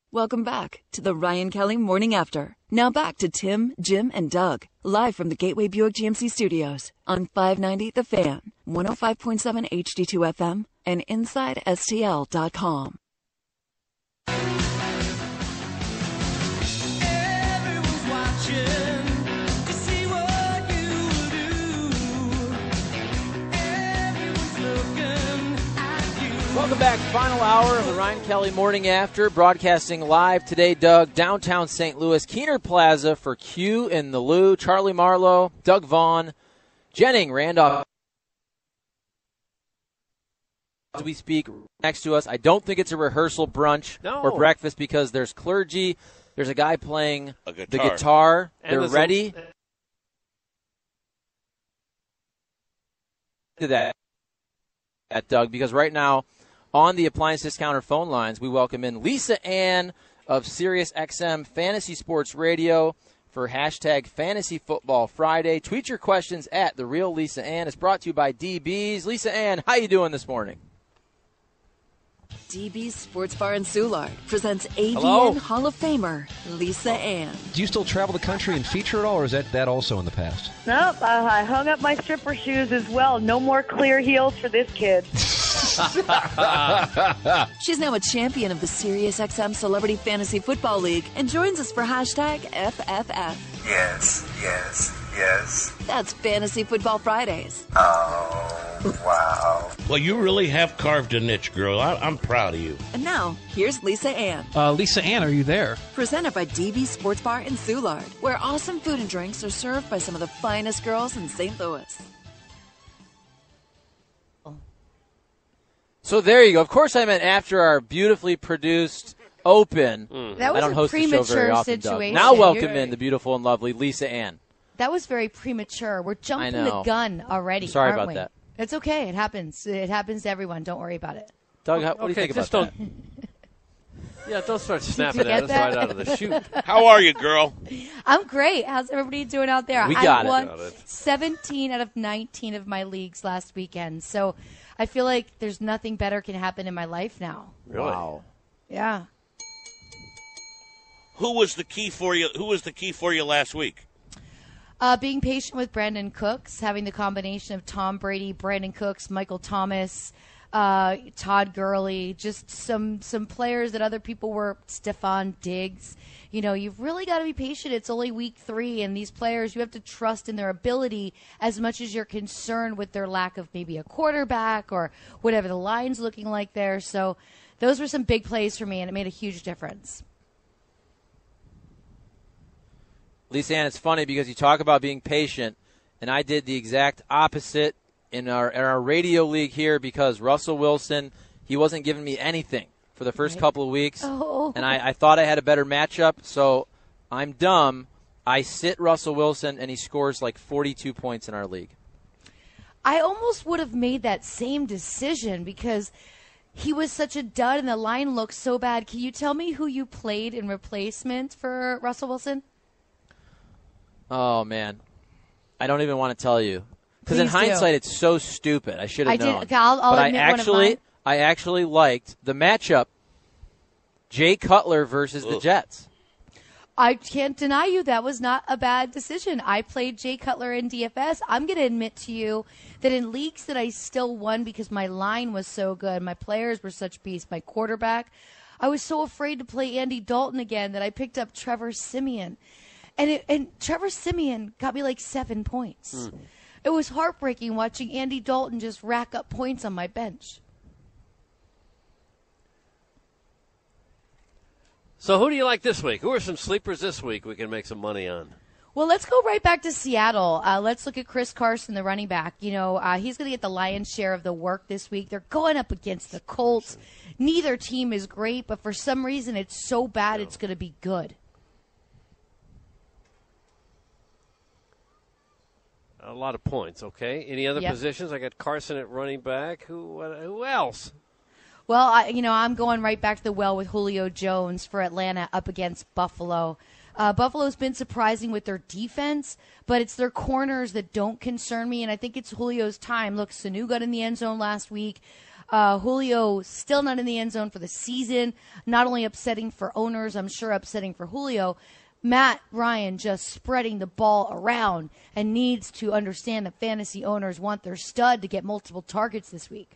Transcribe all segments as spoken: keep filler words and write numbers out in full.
Welcome back to the Ryan Kelly Morning After. Now back to Tim, Jim, and Doug, live from the Gateway Buick G M C studios on five ninety The Fan, one oh five point seven H D two F M, and inside S T L dot com. Everyone's watching to see what you do. Everyone's looking at you. Welcome back. Final hour of the Ryan Kelly Morning After, broadcasting live today, Doug, downtown Saint Louis, Keener Plaza for Q in the Lou, Charlie Marlowe, Doug Vaughn, Jennings Randolph. As we speak, next to us, I don't think it's a rehearsal brunch No. or breakfast because there's clergy, there's a guy playing A the guitar. guitar, And they're there's a- ready to that, at Doug, because right now on the Appliance Discounter phone lines, we welcome in Lisa Ann of Sirius X M Fantasy Sports Radio for hashtag Fantasy Football Friday. Tweet your questions at The Real Lisa Ann. It's brought to you by D B's. Lisa Ann, how you doing this morning? D B's Sports Bar in Soulard presents A B N Hello. Hall of Famer Lisa Ann. Do you still travel the country and feature it all, or is that, that also in the past? Nope, I, I hung up my stripper shoes as well. No more clear heels for this kid. She's now a champion of the Sirius X M Celebrity Fantasy Football League and joins us for hashtag F F F. Yes, yes, yes. That's Fantasy Football Fridays. Oh, wow. Well, you really have carved a niche, girl. I, I'm proud of you. And now, here's Lisa Ann. Uh, Lisa Ann, are you there? Presented by D B Sports Bar in Soulard, where awesome food and drinks are served by some of the finest girls in Saint Louis. So there you go. Of course I meant after our beautifully produced open. That I was don't a host the show premature very often, Doug. situation. Now welcome You're- in the beautiful and lovely Lisa Ann. That was very premature. We're jumping I know. the gun already. Sorry aren't about we? that. It's okay. It happens. It happens to everyone. Don't worry about it. Doug, how, what do you Okay, think about just that? don't. Yeah, don't start snapping get at us that? right out of the chute. How are you, girl? I'm great. How's everybody doing out there? We got I it. won Got it. seventeen out of nineteen of my leagues last weekend. So I feel like there's nothing better can happen in my life now. Really? Wow. Yeah. Who was the key for you? Who was the key for you last week? Uh, being patient with Brandon Cooks, having the combination of Tom Brady, Brandon Cooks, Michael Thomas, uh, Todd Gurley, just some some players that other people were, Stephon Diggs. You know, you've really got to be patient. It's only week three, and these players, you have to trust in their ability as much as you're concerned with their lack of maybe a quarterback or whatever the line's looking like there. So those were some big plays for me, and it made a huge difference. Lisa Ann, it's funny because you talk about being patient, and I did the exact opposite in our in our radio league here because Russell Wilson, he wasn't giving me anything for the first Right. couple of weeks, Oh. and I, I thought I had a better matchup, so I'm dumb. I sit Russell Wilson, and he scores like forty-two points in our league. I almost would have made that same decision because he was such a dud and the line looked so bad. Can you tell me who you played in replacement for Russell Wilson? Oh, man. I don't even want to tell you. Because in Please do. hindsight, it's so stupid. I should have I did- known. okay, I'll- I'll but I admit one of actually, mine. I actually liked the matchup, Jay Cutler versus the Ugh. Jets. I can't deny you that was not a bad decision. I played Jay Cutler in D F S. I'm going to admit to you that in leagues that I still won because my line was so good, my players were such beasts, my quarterback, I was so afraid to play Andy Dalton again that I picked up Trevor Siemian. And it, and Trevor Siemian got me like seven points. It was heartbreaking watching Andy Dalton just rack up points on my bench. So who do you like this week? Who are some sleepers this week we can make some money on? Well, let's go right back to Seattle. Uh, let's look at Chris Carson, the running back. You know, uh, he's going to get the lion's share of the work this week. They're going up against the Colts. Neither team is great, but for some reason it's so bad it's going to be good. A lot of points, okay. Any other Yep. positions? I got Carson at running back. Who uh, who else? Well, I, you know, I'm going right back to the well with Julio Jones for Atlanta up against Buffalo. Uh, Buffalo's been surprising with their defense, but it's their corners that don't concern me, and I think it's Julio's time. Look, Sanu got in the end zone last week. Uh, Julio still not in the end zone for the season. Not only upsetting for owners, I'm sure upsetting for Julio. Matt Ryan just spreading the ball around and needs to understand that fantasy owners want their stud to get multiple targets this week.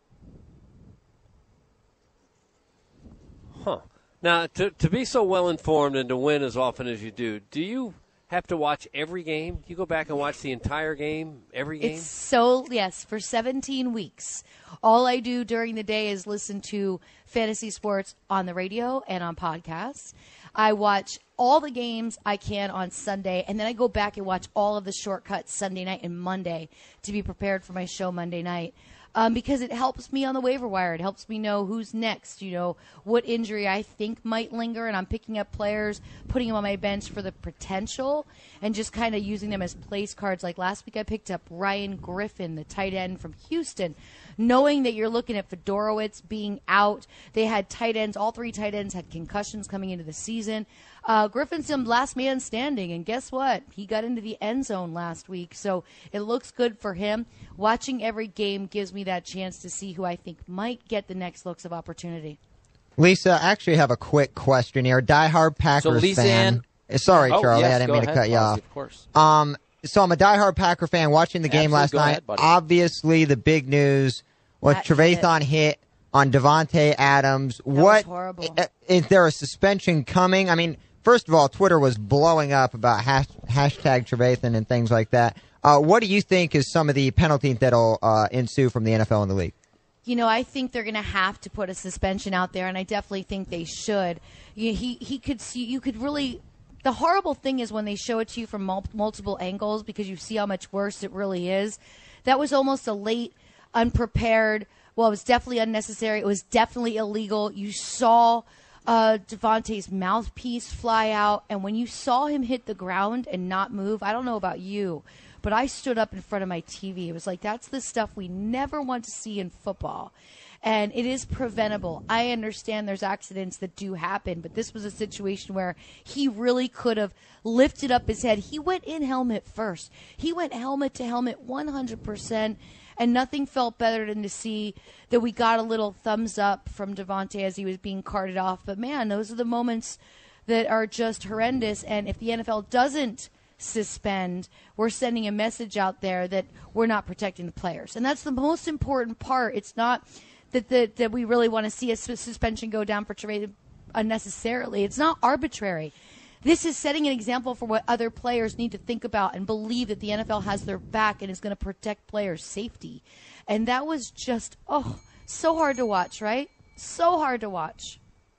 Huh. Now, to to be so well informed and to win as often as you do, do you have to watch every game? You go back and watch the entire game, every game? It's so, yes, for seventeen weeks. All I do during the day is listen to fantasy sports on the radio and on podcasts. I watch all the games I can on Sunday, and then I go back and watch all of the shortcuts Sunday night and Monday to be prepared for my show Monday night. Um, because it helps me on the waiver wire. It helps me know who's next, you know, what injury I think might linger, and I'm picking up players, putting them on my bench for the potential, and just kind of using them as place cards. Like last week I picked up Ryan Griffin, the tight end from Houston, knowing that you're looking at Fedorowicz being out. They had tight ends. All three tight ends had concussions coming into the season. Uh, Griffin's the last man standing, and guess what? He got into the end zone last week, so it looks good for him. Watching every game gives me that chance to see who I think might get the next looks of opportunity. Lisa, I actually have a quick question here. Diehard Packers So Lisa fan. Ann- Sorry, Oh, Charlie, yes, I didn't go mean ahead, to cut you Bossy, off. Of course. Um, so I'm a diehard Packer fan watching the game Absolutely, last go night. ahead, buddy. Obviously, the big news was That Trevathan hit on Devontae Adams. what was horrible. i- Is there a suspension coming? I mean, first of all, Twitter was blowing up about hash, hashtag Trevathan and things like that. Uh, what do you think is some of the penalties that'll uh, ensue from the N F L and the league? You know, I think they're going to have to put a suspension out there, and I definitely think they should. You, he he could see. You could really. The horrible thing is when they show it to you from mul- multiple angles because you see how much worse it really is. That was almost a late, unprepared. Well, it was definitely unnecessary. It was definitely illegal. You saw uh, Devontae's mouthpiece fly out, and when you saw him hit the ground and not move, I don't know about you, but I stood up in front of my T V. It was like, that's the stuff we never want to see in football. And it is preventable. I understand there's accidents that do happen, but this was a situation where he really could have lifted up his head. He went in helmet first. He went helmet to helmet one hundred percent, and nothing felt better than to see that we got a little thumbs up from Devontae as he was being carted off. But, man, those are the moments that are just horrendous. And if the N F L doesn't suspend, we're sending a message out there that we're not protecting the players. And that's the most important part. It's not that that, that we really want to see a sus- suspension go down for Trevathan unnecessarily. It's not arbitrary. This is setting an example for what other players need to think about and believe that the N F L has their back and is going to protect players' safety. And that was just, oh, so hard to watch, right? So hard to watch.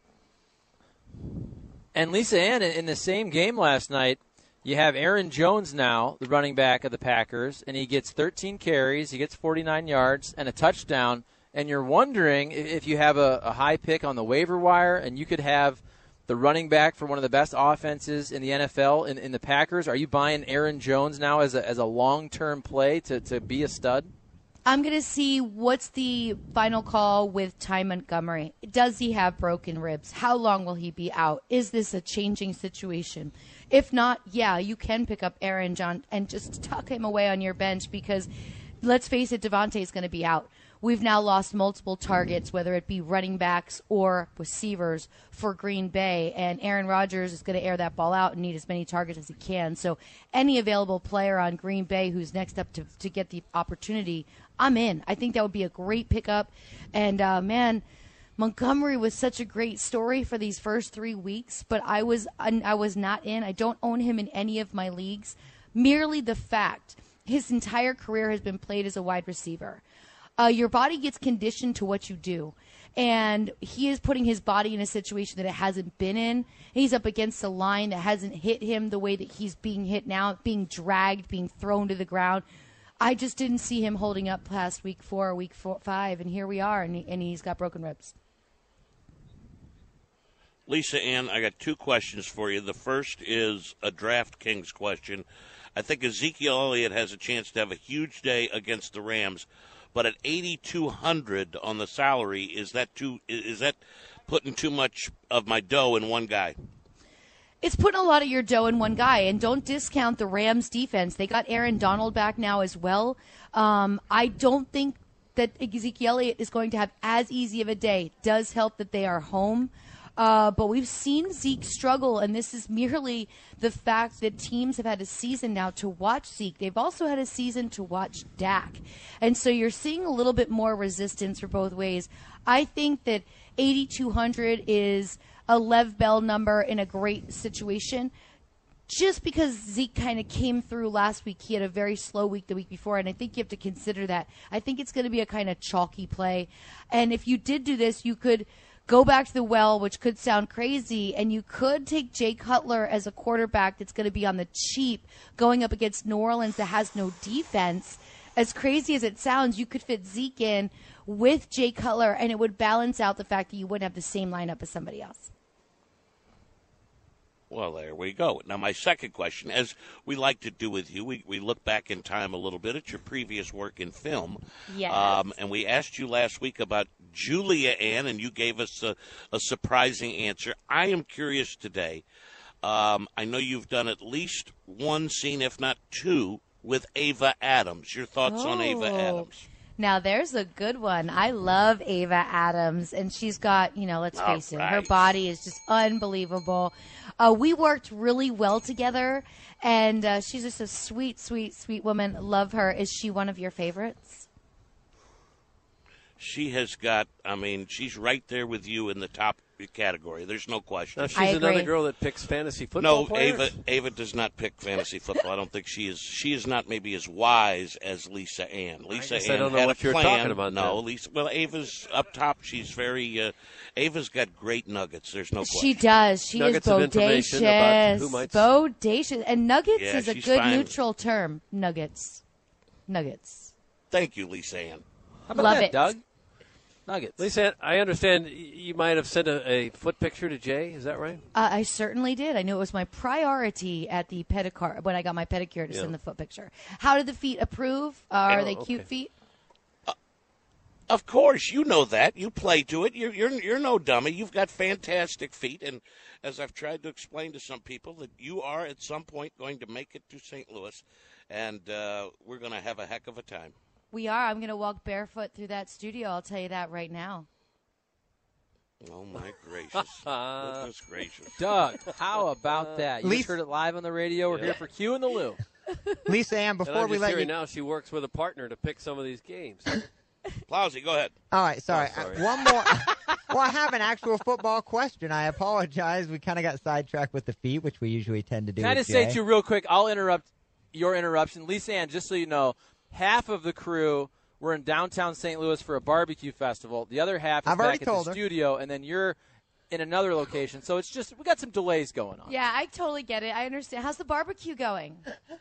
And Lisa Ann, in in the same game last night, you have Aaron Jones now, the running back of the Packers, and he gets thirteen carries, he gets forty-nine yards, and a touchdown. And you're wondering i- if you have a, a high pick on the waiver wire and you could have the running back for one of the best offenses in the N F L in, in the Packers. Are you buying Aaron Jones now as a, as a long-term play to, to be a stud? I'm going to see what's the final call with Ty Montgomery. Does he have broken ribs? How long will he be out? Is this a changing situation? If not, yeah, you can pick up Aaron John and just tuck him away on your bench because, let's face it, Devontae is going to be out. We've now lost multiple targets, whether it be running backs or receivers for Green Bay, and Aaron Rodgers is going to air that ball out and need as many targets as he can. So any available player on Green Bay who's next up to, to get the opportunity, I'm in. I think that would be a great pickup. And, uh, man, Montgomery was such a great story for these first three weeks, but I was I was not in. I don't own him in any of my leagues. Merely the fact his entire career has been played as a wide receiver. Uh, your body gets conditioned to what you do. And he is putting his body in a situation that it hasn't been in. He's up against a line that hasn't hit him the way that he's being hit now, being dragged, being thrown to the ground. I just didn't see him holding up past week four, week four, five, and here we are, and, he, and he's got broken ribs. Lisa Ann, I got two questions for you. The first is a DraftKings question. I think Ezekiel Elliott has a chance to have a huge day against the Rams. But at eighty-two hundred on the salary, is that too? Is that putting too much of my dough in one guy? It's putting a lot of your dough in one guy, and don't discount the Rams defense. They got Aaron Donald back now as well. Um, I don't think that Ezekiel Elliott is going to have as easy of a day. Does help that they are home. Uh, but we've seen Zeke struggle, and this is merely the fact that teams have had a season now to watch Zeke. They've also had a season to watch Dak. And so you're seeing a little bit more resistance for both ways. I think that eighty-two hundred is a Lev Bell number in a great situation. Just because Zeke kind of came through last week, he had a very slow week the week before, and I think you have to consider that. I think it's going to be a kind of chalky play. And if you did do this, you could go back to the well, which could sound crazy, and you could take Jay Cutler as a quarterback that's going to be on the cheap going up against New Orleans that has no defense. As crazy as it sounds, you could fit Zeke in with Jay Cutler, and it would balance out the fact that you wouldn't have the same lineup as somebody else. Well, there we go. Now, my second question, as we like to do with you, we, we look back in time a little bit at your previous work in film. Yes. Um, and we asked you last week about Julia Ann, and you gave us a, a surprising answer. I am curious today. Um, I know you've done at least one scene, if not two, with Ava Adams. Your thoughts Oh. on Ava Adams? Now, there's a good one. I love Ava Adams, and she's got, you know, let's All face it, her right. body is just unbelievable. Uh, we worked really well together, and uh, she's just a sweet, sweet, sweet woman. Love her. Is she one of your favorites? She has got, I mean, she's right there with you in the top category. There's no question. Now, she's I another agree. girl that picks fantasy football No, players? Ava Ava does not pick fantasy football. I don't think she is. She is not maybe as wise as Lisa Ann. Lisa guess I Ann don't know had what a you're plan. talking about No, then. Lisa. Well, Ava's up top. She's very. Uh, Ava's got great nuggets. There's no question. She does. She Nuggets is of information about bodacious. who might- Bodacious. And nuggets Yeah, is a she's good fine. neutral term. Nuggets. Nuggets. Thank you, Lisa Ann. How about Love that, it. Doug? Nuggets. Lisa, I understand y- you might have sent a, a foot picture to Jay. Is that right? Uh, I certainly did. I knew it was my priority at the pedicure when I got my pedicure to Yeah. send the foot picture. How did the feet approve? Uh, are Oh, they cute okay. feet? Of course, you know that. You play to it. You're, you're you're no dummy. You've got fantastic feet, and as I've tried to explain to some people, that you are at some point going to make it to Saint Louis, and uh, we're going to have a heck of a time. We are. I'm going to walk barefoot through that studio. I'll tell you that right now. Oh my gracious! Goodness gracious! Doug, how about that? You Lisa- just heard it live on the radio. We're Yeah. here for Q and the Lou. Lisa Ann, And before I'm we just let hearing you. now she works with a partner to pick some of these games. Plowsy, go ahead. All right, sorry. Oh, sorry. Uh, One more. Well, I have an actual football question. I apologize. We kind of got sidetracked with the feet, which we usually tend to do. Can I with just say Jay. to you real quick, I'll interrupt your interruption. Lisa Ann, just so you know, half of the crew were in downtown Saint Louis for a barbecue festival. The other half is I've already back at told the her. studio, and then you're in another location. So it's just, we got some delays going on. Yeah, I totally get it. I understand. How's the barbecue going?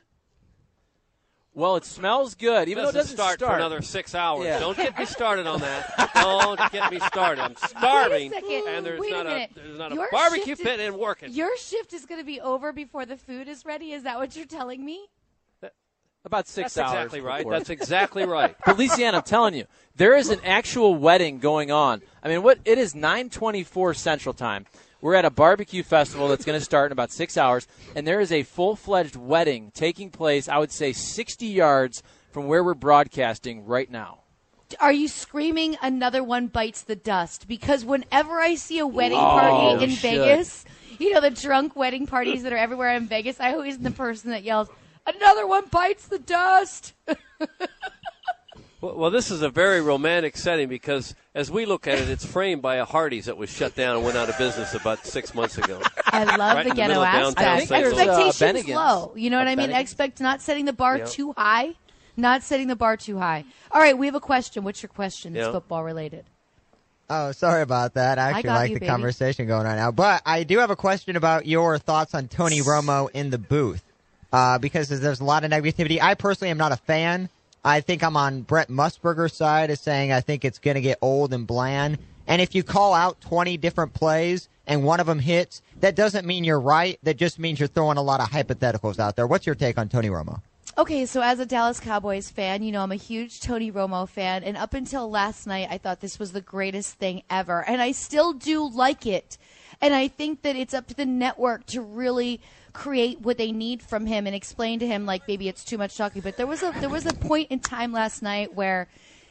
Well, it smells good, even Doesn't though it doesn't start, for another six hours. Yeah. Don't get me started on that. Don't get me started. I'm starving, Wait a second. and there's Wait a not minute. there's not Your a barbecue shift is- pit in working. Your shift is going to be over before the food is ready. Is that what you're telling me? About six That's hours. exactly right. before. That's exactly right. But Lisa Ann, I'm telling you, there is an actual wedding going on. I mean, what it is nine twenty-four Central Time. We're at a barbecue festival that's going to start in about six hours, and there is a full-fledged wedding taking place, I would say, sixty yards from where we're broadcasting right now. Are you screaming another one bites the dust? Because whenever I see a wedding Oh, party in you should. Vegas, you know, the drunk wedding parties that are everywhere in Vegas, I always am the person that yells, another one bites the dust. Well, well, this is a very romantic setting because, as we look at it, it's framed by a Hardee's that was shut down and went out of business about six months ago. I love Right the in the ghetto middle of aspect. downtown I think there's, uh, Expectations Bennigan's. low. You know what A I mean? Bennigan's. Expect not setting the bar Yep. too high. Not setting the bar too high. All right, we have a question. What's your question? It's Yeah. football related. Oh, sorry about that. I actually got like you, the baby. conversation going on now. But I do have a question about your thoughts on Tony Romo in the booth. Uh, because there's a lot of negativity. I personally am not a fan. I think I'm on Brett Musburger's side of saying I think it's going to get old and bland. And if you call out twenty different plays and one of them hits, that doesn't mean you're right. That just means you're throwing a lot of hypotheticals out there. What's your take on Tony Romo? Okay, so as a Dallas Cowboys fan, you know, I'm a huge Tony Romo fan, and up until last night, I thought this was the greatest thing ever, and I still do like it. And I think that it's up to the network to really create what they need from him and explain to him, like, maybe it's too much talking. But there was a there was a point in time last night where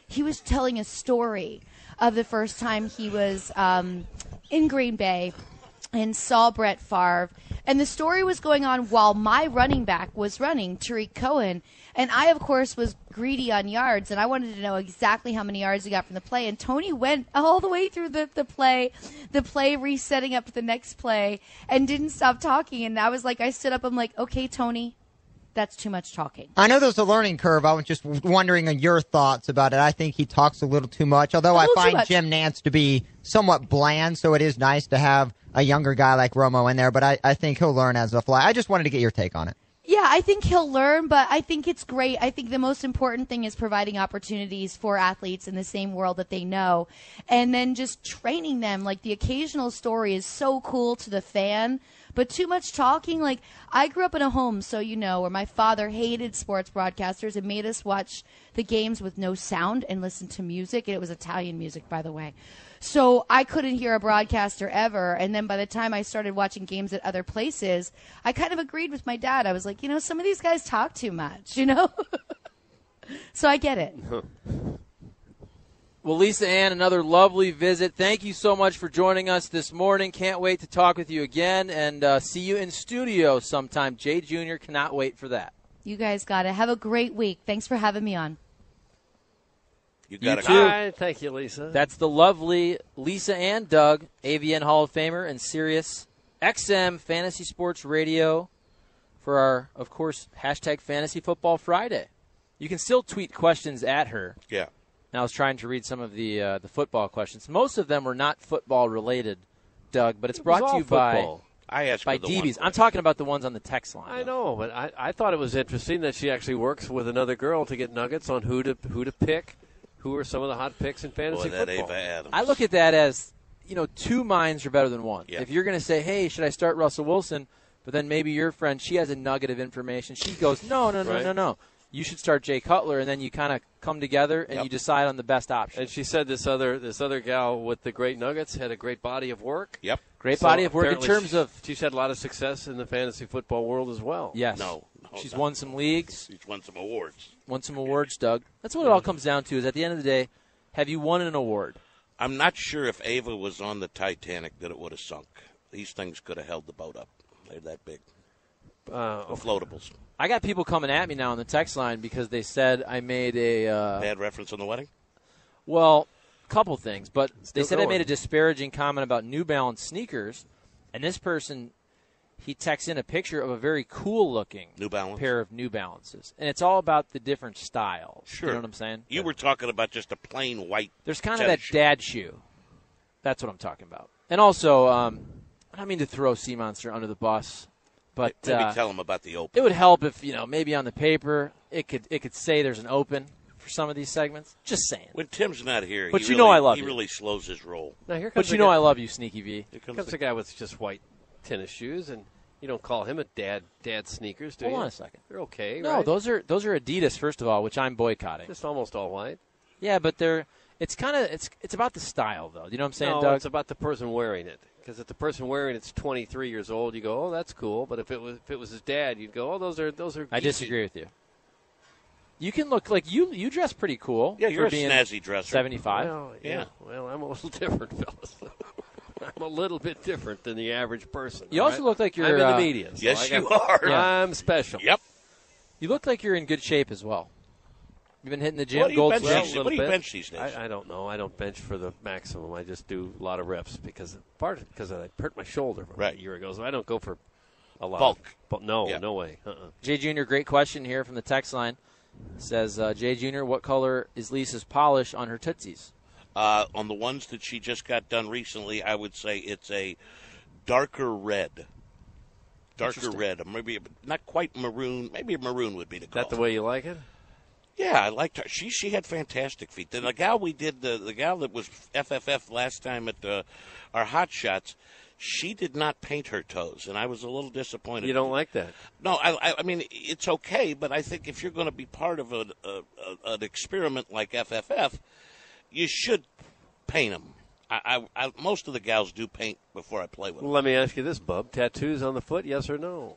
he was telling a story of the first time he was um, in Green Bay and saw Brett Favre. And the story was going on while my running back was running, Tariq Cohen. And I, of course, was greedy on yards, and I wanted to know exactly how many yards he got from the play. And Tony went all the way through the, the play, the play resetting up to the next play, and didn't stop talking. And I was like, I stood up, I'm like, okay, Tony, that's too much talking. I know there's a learning curve. I was just wondering on your thoughts about it. I think he talks a little too much, although I find Jim Nance to be somewhat bland, so it is nice to have a younger guy like Romo in there, but I, I think he'll learn as a fly. I just wanted to get your take on it. Yeah, I think he'll learn, but I think it's great. I think the most important thing is providing opportunities for athletes in the same world that they know, and then just training them. Like, the occasional story is so cool to the fan, but too much talking. Like, I grew up in a home, so you know, where my father hated sports broadcasters and made us watch the games with no sound and listen to music, and it was Italian music, by the way. So I couldn't hear a broadcaster ever, and then by the time I started watching games at other places, I kind of agreed with my dad. I was like, you know, some of these guys talk too much, you know? So I get it. Well, Lisa Ann, another lovely visit. Thank you so much for joining us this morning. Can't wait to talk with you again and uh, see you in studio sometime. Jay Junior cannot wait for that. You guys got it. Have a great week. Thanks for having me on. You got You it. too. All right, thank you, Lisa. That's the lovely Lisa and Doug, A V N Hall of Famer and Sirius X M Fantasy Sports Radio for our, of course, hashtag Fantasy Football Friday. You can still tweet questions at her. Yeah. And I was trying to read some of the uh, the football questions. Most of them were not football related, Doug, but it's It was brought to all you football. I asked by for the by D B's. one I'm talking about the ones on the text line. I know, but I, I thought it was interesting that she actually works with another girl to get nuggets on who to who to pick, who are some of the hot picks in fantasy Boy, that football. Ava Adams. I look at that as, you know, two minds are better than one. Yeah. If you're going to say, hey, should I start Russell Wilson, but then maybe your friend, she has a nugget of information. She goes, no, no, no, Right. no, no. You should start Jay Cutler, and then you kind of come together and Yep. you decide on the best option. And she said this other this other gal with the great nuggets had a great body of work. Yep. Great So body of work in apparently terms she- of, she's had a lot of success in the fantasy football world as well. yes. No, no, She's no. won some leagues, He's won some awards. won some awards, Doug. That's what it all comes down to is at the end of the day, have you won an award? I'm not sure if Ava was on the Titanic that it would have sunk. These things could have held the boat up. They're that big. Uh, The floatables. I got people coming at me now on the text line because they said I made a uh, Bad reference on the wedding? well, couple things, but they Still said I going. made a disparaging comment about New Balance sneakers, and this person he texts in a picture of a very cool looking New Balance? pair of New Balances, and it's all about the different styles. Sure. You know what I'm saying? You were talking about just a plain white. There's kind of tennis that shoe. dad shoe. That's what I'm talking about. And also, um, I don't mean to throw Sea Monster under the bus, but Maybe uh, tell him about the open. it would help if, you know, maybe on the paper it could it could say there's an open for some of these segments. Just saying. When Tim's not here, But he you really, know I love he you. really slows his roll. now here comes But you the know guy, I love you, Sneaky V. Here Here comes comes the a guy with just white tennis shoes, and you don't call him a dad dad sneakers, do Hold you? on a second. They're okay, No, right? those are those are Adidas first of all, which I'm boycotting. just almost all white. Yeah, but they're it's kind of it's it's about the style though. You know what I'm saying, no, Doug? it's about the person wearing it. Because if the person wearing it's twenty-three years old, you go, oh, that's cool. But if it was if it was his dad, you'd go, oh, those are those are. I geeky. disagree with you. You can look like you you dress pretty cool. Yeah, you're for a being snazzy dresser. seventy-five. Well, yeah. Yeah. Well, I'm a little different, fellas. I'm a little bit different than the average person. You all also right? look like you're, I'm in uh, the media. so Yes, I you got- are. Yeah. I'm special. Yep. You look like you're in good shape as well. You've been hitting the gym. What do you Gold bench Well, these- a little what do you bit. bench these days? I, I don't know. I don't bench for the maximum. I just do a lot of reps because part because I hurt my shoulder Right. a year ago, so I don't go for a lot. Bulk. But no, Yeah. no way. Uh-uh. Jay Junior, great question here from the text line. Says uh, Jay Junior, what color is Lisa's polish on her tootsies? Uh, on the ones that she just got done recently, I would say it's a darker red. Darker Interesting. red. Maybe not quite maroon. Maybe maroon would be the color. That the way you like it? Yeah, I liked her. She she had fantastic feet. Then the gal we did the the gal that was F F F last time at the, our Hot Shots, she did not paint her toes, and I was a little disappointed. You don't like that? No, I, I, I mean it's okay, but I think if you're going to be part of a, a, a, an experiment like F F F, you should paint them. I, I, I, most of the gals do paint before I play with them. Well, let me ask you this, Bub. Tattoos on the foot, yes or no?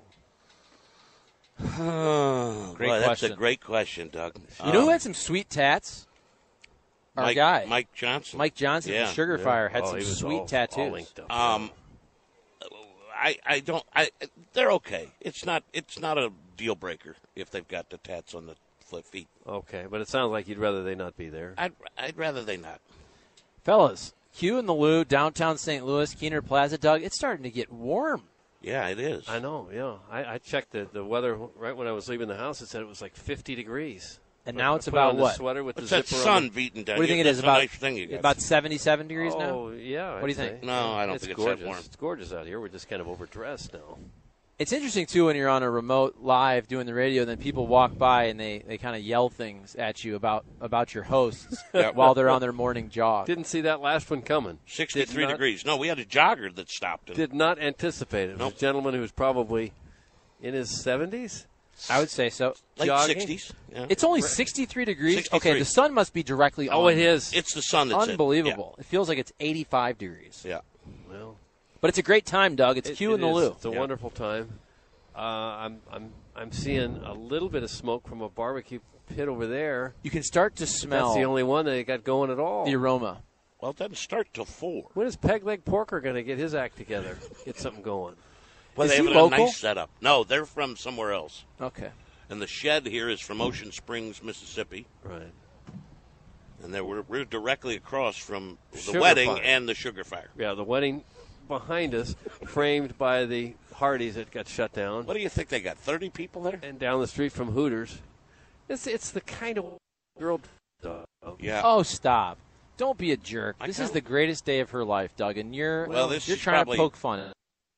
Oh, Great boy, that's question. a great question, Doug. You know who Um, had some sweet tats? Our Mike, guy. Mike Johnson. Mike Johnson Yeah. from Sugar Yeah. Fire had Oh, some he was sweet all- tattoos. all linked up. Um, I I don't I they're okay. It's not it's not a deal breaker if they've got the tats on the foot feet. Okay, but it sounds like you'd rather they not be there. I'd I'd rather they not. Fellas, Q in the Lou, downtown Saint Louis, Keener Plaza. Doug, it's starting to get warm. Yeah, it is. I know, yeah. I, I checked the, the weather right when I was leaving the house. It said it was like fifty degrees. And now I it's put about on the what? sweater with What's the that zipper sun on the- beating down? What do you think it is? That's a About nice thing you got. about seventy-seven degrees now? Oh, yeah. What do you I'd think? say. No, I don't it's think it's that gorgeous. warm. It's gorgeous out here. We're just kind of overdressed now. It's interesting, too, when you're on a remote live doing the radio, and then people walk by and they, they kind of yell things at you about, about your hosts Yeah. while they're on their morning jog. Didn't see that last one coming. sixty-three Did not- degrees. No, we had a jogger that stopped. And Did not anticipate it. It was Nope. a gentleman who was probably in his seventies. I would say so. late jogging? sixties. Yeah. It's only sixty-three degrees. sixty-three. Okay, the sun must be directly on. Oh, it is. It's the sun that's in. Unbelievable. It feels like it's eighty-five degrees. Yeah. Well, But it's a great time, Doug. It's it- Q it in the is. Lou. It's a Yeah. wonderful time. Uh, I'm I'm I'm seeing a little bit of smoke from a barbecue pit over there. You can start to smell That's the only one they got going at all. the aroma. Well, it doesn't start till four. When is Peg Leg Porker going to get his act together? Get something going. Well, Is they he have a local? nice setup. No, they're from somewhere else. Okay. And the shed here is from Ocean Springs, Mississippi. Right. And there we're, we're directly across from the Sugar wedding Fire. and the sugar fire. Yeah, the wedding behind us, framed by the Hardys that got shut down. What do you think they got? thirty people there? And down the street from Hooters. It's it's the kind of girl. Yeah. Oh, stop. Don't be a jerk. I This can't- is the greatest day of her life, Doug, and you're Well, this you're is trying probably- to poke fun at it.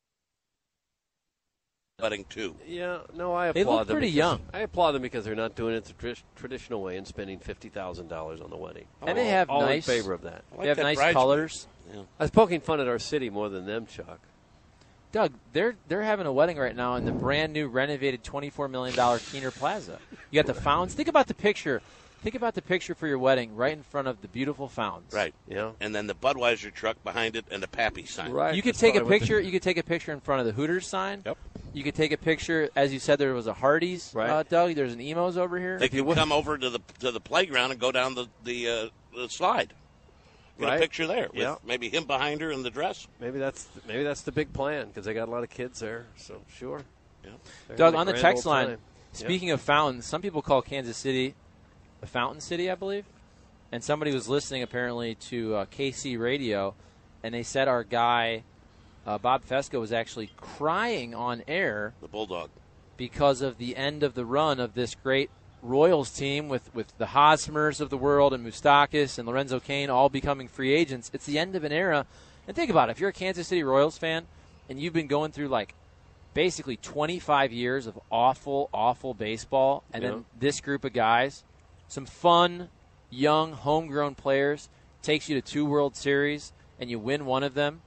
Wedding too. Yeah, no, I applaud They look them. pretty because- young. I applaud them because they're not doing it the tra- traditional way and spending fifty thousand dollars on the wedding. And they have all nice- in favor of that. I like They have that nice bridesmaid. colors. Yeah. I was poking fun at our city more than them, Chuck. Doug, they're they're having a wedding right now in the brand new renovated twenty-four million dollars Keener Plaza. You got the fountains. Think about the picture. Think about the picture for your wedding right in front of the beautiful fountains. Right. Yeah. And then the Budweiser truck behind it and the Pappy sign. Right. You could That's take a probably what picture. You could take a picture in front of the Hooters sign. Yep. You could take a picture, as you said, there was a Hardee's. Right. Uh, Doug, there's an Emos over here. They could come over to the to the playground and go down the the, uh, the slide. Get Right. a picture there with Yeah. maybe him behind her in the dress. Maybe that's maybe that's the big plan because they got a lot of kids there. So sure. Yeah. They're Doug, having a on the grand text old line, time. speaking of fountains, some people call Kansas City a fountain city, I believe. And somebody was listening apparently to uh, K C Radio, and they said our guy, uh, Bob Fesco, was actually crying on air The Bulldog. because of the end of the run of this great Royals team with, with the Hosmers of the world and Moustakis and Lorenzo Cain all becoming free agents. It's the end of an era. And think about it. If you're a Kansas City Royals fan and you've been going through like basically twenty-five years of awful, awful baseball, and Yeah. then this group of guys, some fun, young, homegrown players, takes you to two World Series, and you win one of them.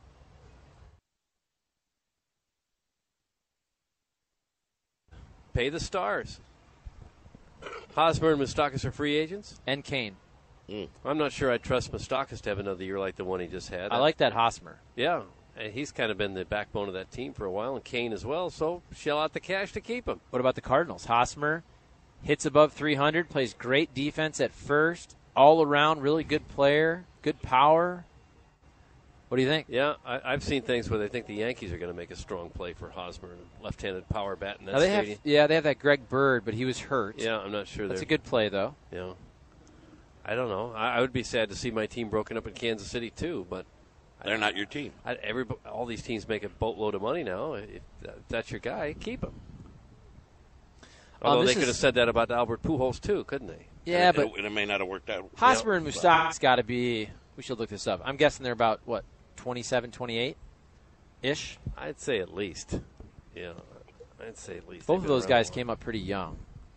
Pay the stars. Hosmer and Moustakis are free agents. And Cain. I'm not sure I trust Moustakis to have another year like the one he just had. I like that Hosmer. Yeah, and he's kind of been the backbone of that team for a while, and Kane as well. So shell out the cash to keep him. What about the Cardinals? Hosmer hits above three hundred, plays great defense at first, all around, really good player, good power. What do you think? Yeah, I, I've seen things where they think the Yankees are going to make a strong play for Hosmer, left-handed power bat in that Now they stadium. have, yeah, they have that Greg Bird, but he was hurt. Yeah, I'm not sure. That's a they're- good play, though. Yeah, I don't know. I, I would be sad to see my team broken up in Kansas City too, but They're not your team. I, every all these teams make a boatload of money now. If that's your guy, keep him. Although Um, they this could have is- said that about Albert Pujols too, couldn't they? Yeah, And but it, it may not have worked out. Hosmer and Moustakis got to be, we should look this up. I'm guessing they're about, what, twenty-seven, twenty-eight-ish? I'd say at least. Yeah, I'd say at least. Both They've of been those around guys a while. came up pretty young.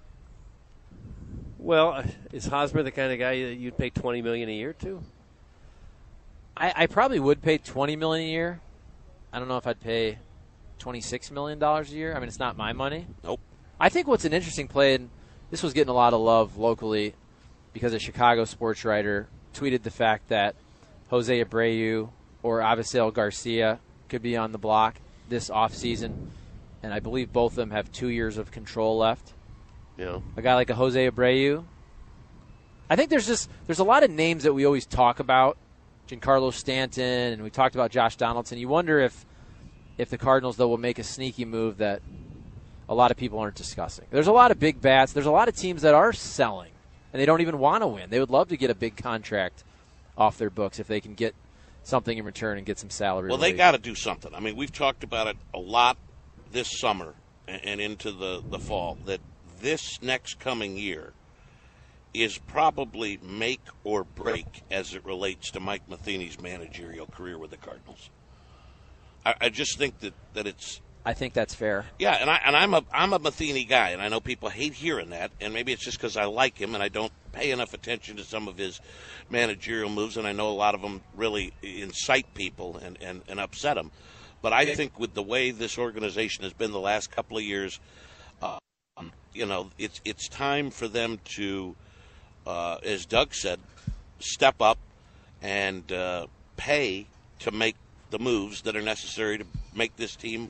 Well, uh, is Hosmer the kind of guy that you'd pay twenty million dollars a year to? I, I probably would pay twenty million dollars a year. I don't know if I'd pay twenty-six million dollars a year. I mean, it's not my money. Nope. I think what's an interesting play, and this was getting a lot of love locally because a Chicago sports writer tweeted the fact that Jose Abreu or Avisail Garcia could be on the block this offseason, and I believe both of them have two years of control left. Yeah. A guy like a Jose Abreu, I think there's just there's a lot of names that we always talk about, Giancarlo Stanton, and we talked about Josh Donaldson. You wonder if if the Cardinals, though, will make a sneaky move that a lot of people aren't discussing. There's a lot of big bats. There's a lot of teams that are selling, and they don't even want to win. They would love to get a big contract off their books if they can get something in return and get some salary. Well, relief. they got to do something. I mean, we've talked about it a lot this summer and, and into the, the fall, that this next coming year is probably make or break as it relates to Mike Matheny's managerial career with the Cardinals. I, I just think that, that it's I think that's fair. Yeah, and I and I'm a I'm a Matheny guy, and I know people hate hearing that, and maybe it's just because I like him and I don't pay enough attention to some of his managerial moves, and I know a lot of them really incite people and, and, and upset them. But I think with the way this organization has been the last couple of years, uh, you know, it's it's time for them to, uh, as Doug said, step up and uh, pay to make the moves that are necessary to make this team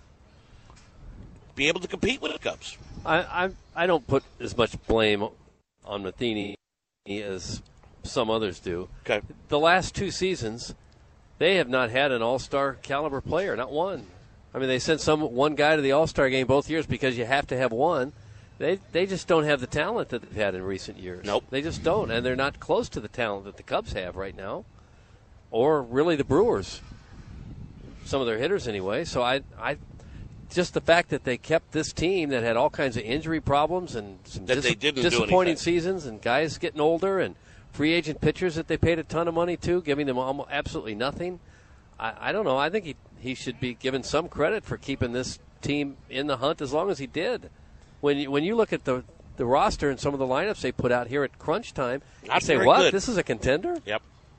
be able to compete with the Cubs. I, I I don't put as much blame on Matheny as some others do. Okay. The last two seasons, they have not had an all-star caliber player, not one. I mean, they sent some one guy to the all-star game both years because you have to have one. They they just don't have the talent that they've had in recent years. Nope. They just don't, and they're not close to the talent that the Cubs have right now, or really the Brewers. Some of their hitters anyway. So I I. Just the fact that they kept this team that had all kinds of injury problems and some That dis- they didn't do disappointing anything. seasons and guys getting older and free agent pitchers that they paid a ton of money to, giving them almost absolutely nothing. I, I don't know. I think he, he should be given some credit for keeping this team in the hunt as long as he did. When you, when you look at the, the roster and some of the lineups they put out here at crunch time, Not you say, very what? good. This is a contender? Yep.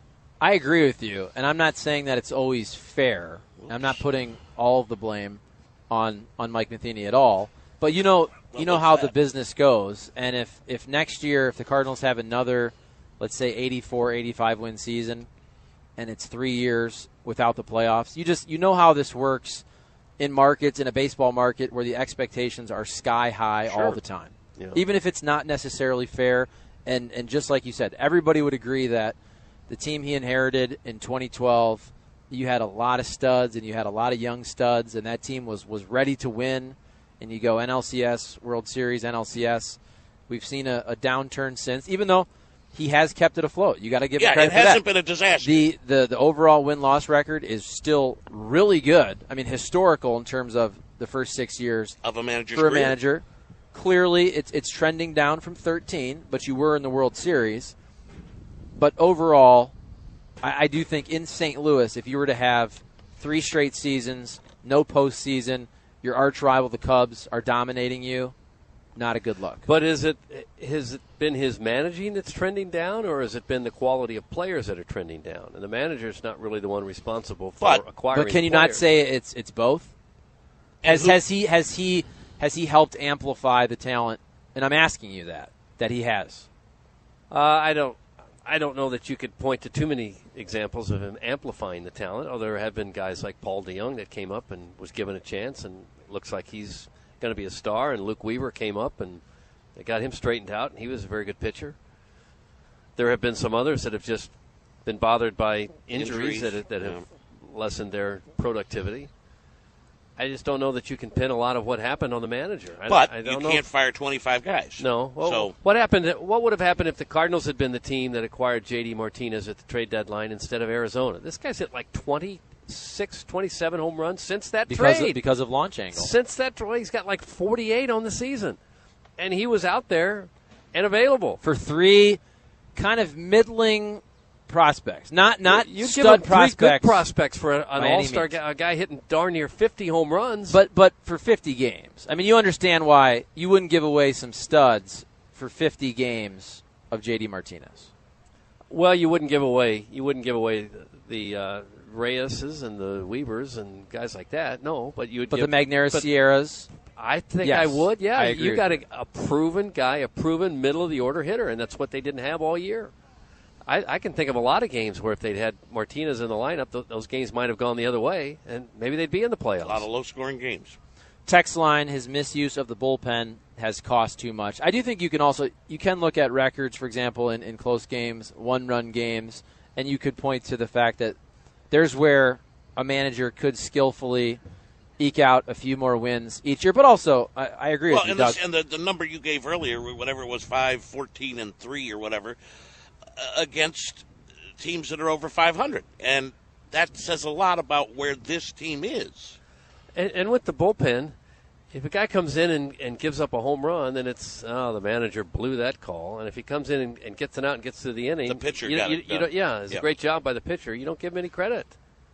I agree with you, and I'm not saying that it's always fair. I'm not putting all of the blame on on Mike Matheny at all. But you know you know how the business goes, and if, if next year, if the Cardinals have another, let's say, eighty-four, eighty-five win season, and it's three years without the playoffs, you just you know how this works in markets, in a baseball market where the expectations are sky high Sure. all the time. Yeah. Even if it's not necessarily fair, and, and just like you said, everybody would agree that the team he inherited in twenty twelve, you had a lot of studs and you had a lot of young studs, and that team was, was ready to win. And you go N L C S, World Series, N L C S. We've seen a, a downturn since, even though he has kept it afloat. You got to give Yeah, him credit it for that. hasn't been a disaster. The, the the overall win-loss record is still really good. I mean, historical in terms of the first six years Of a manager's for a career. manager. Clearly, it's it's trending down from thirteen, but you were in the World Series. But overall, I, I do think in Saint Louis, if you were to have three straight seasons, no postseason, your arch rival, the Cubs, are dominating you, not a good look. But is it has it been his managing that's trending down, or has it been the quality of players that are trending down? And the manager's not really the one responsible for But- acquiring. But can you players. not say it's it's both? Has who- has he has he has he helped amplify the talent? And I'm asking you that that he has. Uh, I don't. I don't know that you could point to too many examples of him amplifying the talent. Oh, there have been guys like Paul DeYoung that came up and was given a chance, and looks like he's going to be a star. And Luke Weaver came up, and they got him straightened out, and he was a very good pitcher. There have been some others that have just been bothered by injuries, Injuries, that have, that yeah. have lessened their productivity. I just don't know that you can pin a lot of what happened on the manager. I, But I you don't know. can't fire twenty-five guys. No. Well, So what happened? What would have happened if the Cardinals had been the team that acquired J D Martinez at the trade deadline instead of Arizona? This guy's hit like twenty-six, twenty-seven home runs since that Because trade. of, because of launch angle. Since that trade, he's got like forty-eight on the season, and he was out there and available. For three kind of middling prospects. Not not you give stud him three prospects. good prospects for a, an by any all-star means. guy, a guy hitting darn near fifty home runs. But but for fifty games. I mean, you understand why you wouldn't give away some studs for fifty games of J D Martinez. Well, you wouldn't give away you wouldn't give away the, the uh, Reyeses and the Weavers and guys like that. No, but you would. But give, the Magnera but Sierras. I think Yes, I would. Yeah, I agree you with got you. a, a proven guy, a proven middle of the order hitter, and that's what they didn't have all year. I, I can think of a lot of games where if they'd had Martinez in the lineup, th- those games might have gone the other way, and maybe they'd be in the playoffs. a lot of low-scoring games. text line, his misuse of the bullpen has cost too much. I do think you can also you can look at records, for example, in, in close games, one-run games, and you could point to the fact that there's where a manager could skillfully eke out a few more wins each year. But also, I, I agree well, with you, and, Doug. this, and the, the number you gave earlier, whatever it was, five, fourteen, and three or whatever, uh, against teams that are over five hundred. And that says a lot about where this team is. And, and with the bullpen, if a guy comes in and, and gives up a home run, then it's, oh, the manager blew that call. And if he comes in and, and gets it out and gets to the inning, The pitcher you, got you, it you done. don't, yeah, it's Yep. a great job by the pitcher. You don't give him any credit.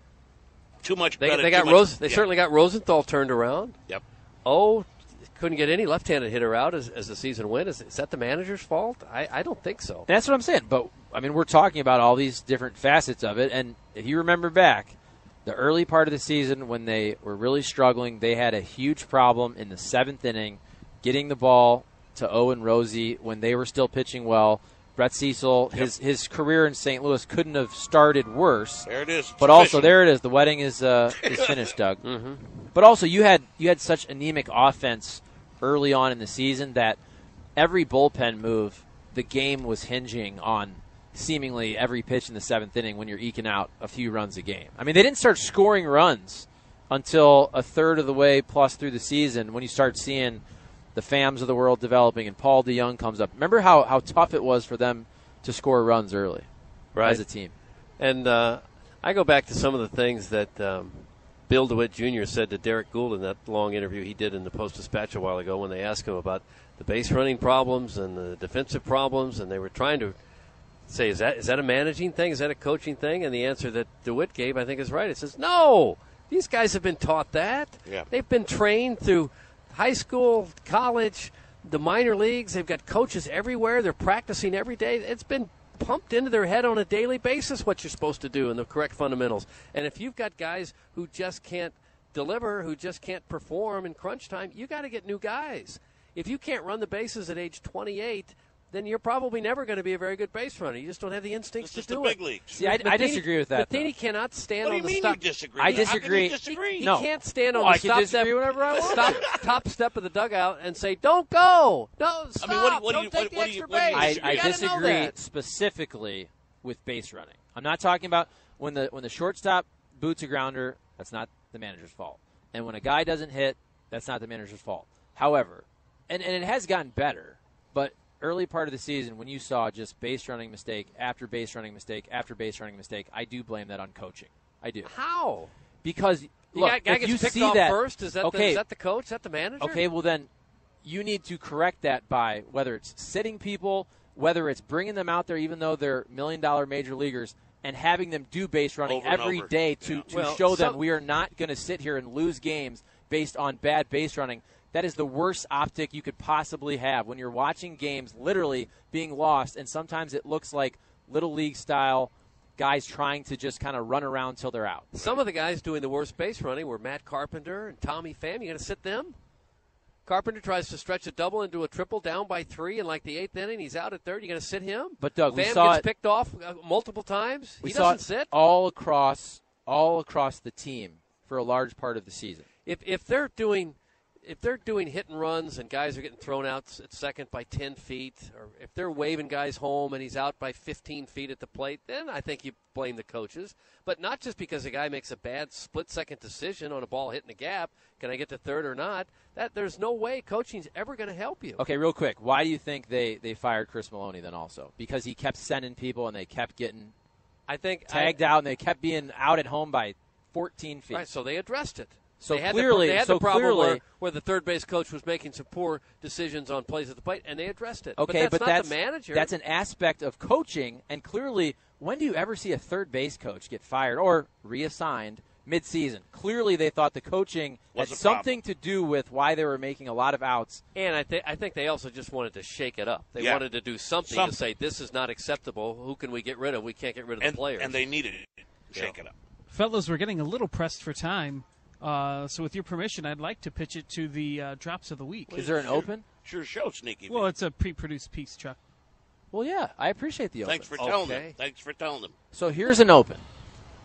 Too much They, credit. they got too much- Rose. They yeah. certainly got Rosenthal turned around. Yep. Oh, couldn't get any left-handed hitter out as, as the season went. Is, is that the manager's fault? I, I don't think so. That's what I'm saying. But, I mean, we're talking about all these different facets of it. And if you remember back, the early part of the season when they were really struggling, they had a huge problem in the seventh inning getting the ball to Owen Rosie when they were still pitching well. Brett Cecil, Yep. his his career in Saint Louis couldn't have started worse. There it is. But It's also, official. there it is. The wedding is uh, is finished, Doug. Mm-hmm. But also, you had you had such anemic offense early on in the season that every bullpen move, the game was hinging on seemingly every pitch in the seventh inning when you're eking out a few runs a game. I mean, they didn't start scoring runs until a third of the way plus through the season when you start seeing the F A Ms of the world developing and Paul DeYoung comes up. Remember how, how tough it was for them to score runs early Right. as a team. And uh, I go back to some of the things that um, Bill DeWitt Junior said to Derek Gould in that long interview he did in the Post-Dispatch a while ago when they asked him about the base running problems and the defensive problems, and they were trying to say, is that is that a managing thing? Is that a coaching thing? And the answer that DeWitt gave, I think, is right. It says, no, these guys have been taught that. Yeah. They've been trained through high school, college, the minor leagues. They've got coaches everywhere. They're practicing every day. It's been pumped into their head on a daily basis what you're supposed to do and the correct fundamentals. And if you've got guys who just can't deliver, who just can't perform in crunch time, you got to get new guys. If you can't run the bases at age twenty-eight, then you're probably never going to be a very good base runner. You just don't have the instincts This to is do the it. big leagues. See, I, I Matheny- disagree with that. Matheny though. cannot stand What do on you the mean stop. you disagree? I How can you disagree. disagree? He No. can't stand on Well, the I can stop disagree step, whenever I want. stop, top step of the dugout and say, "Don't go, no, stop, I mean, what do- what do don't you- take what- the what do you- extra what do you base." I, I You gotta know disagree that. specifically with base running. I'm not talking about when the when the shortstop boots a grounder. That's not the manager's fault. And when a guy doesn't hit, that's not the manager's fault. However, and, and it has gotten better, but early part of the season when you saw just base running mistake after base running mistake after base running mistake, I do blame that on coaching. I do. How? Because You look, got, guy if gets you picked see off that first. Is that the, okay, is that the coach? Is that the manager? okay, well then you need to correct that by whether it's sitting people, whether it's bringing them out there even though they're million dollar major leaguers and having them do base running Over and every over. day to, Yeah. to Well, show them some- we are not going to sit here and lose games based on bad base running. That is the worst optic you could possibly have when you're watching games literally being lost, and sometimes it looks like little league style guys trying to just kind of run around till they're out. Some of the guys doing the worst base running were Matt Carpenter and Tommy Pham. You going to sit them? Carpenter tries to stretch a double into a triple down by three in like the eighth inning. He's out at third. You going to sit him? But, Doug, we Pham saw gets it- picked off uh, multiple times. We he saw doesn't it sit. all across all across the team for a large part of the season. If if they're doing if they're doing hit and runs and guys are getting thrown out at second by ten feet, or if they're waving guys home and he's out by fifteen feet at the plate, then I think you blame the coaches. But not just because a guy makes a bad split-second decision on a ball hitting the gap, can I get to third or not? That there's no way coaching's ever going to help you. Okay, real quick, why do you think they, they fired Chris Maloney then also? Because he kept sending people and they kept getting I think tagged I, out and they kept being out at home by fourteen feet. Right, so they addressed it. So they had clearly- the, they had so the problem clearly- where, where the third base coach was making some poor decisions on plays at the plate, and they addressed it. Okay, but that's but not that's the manager. That's an aspect of coaching, and clearly, when do you ever see a third base coach get fired or reassigned midseason? Clearly, they thought the coaching Was had a problem. something to do with why they were making a lot of outs. And I, th- I think they also just wanted to shake it up. They Yeah. wanted to do something, Something. to say, this is not acceptable. Who can we get rid of? We can't get rid of And, the players. and they needed it. Shake Yeah. it up. Fellas, we're getting a little pressed for time. Uh, so with your permission, I'd like to pitch it to the uh, drops of the week. Is there an Sure. open? Sure show, Sneaky. Well, Man. it's a pre-produced piece, Chuck. Well, yeah, I appreciate the open. Thanks for telling Okay. them. Thanks for telling them. So here's an open.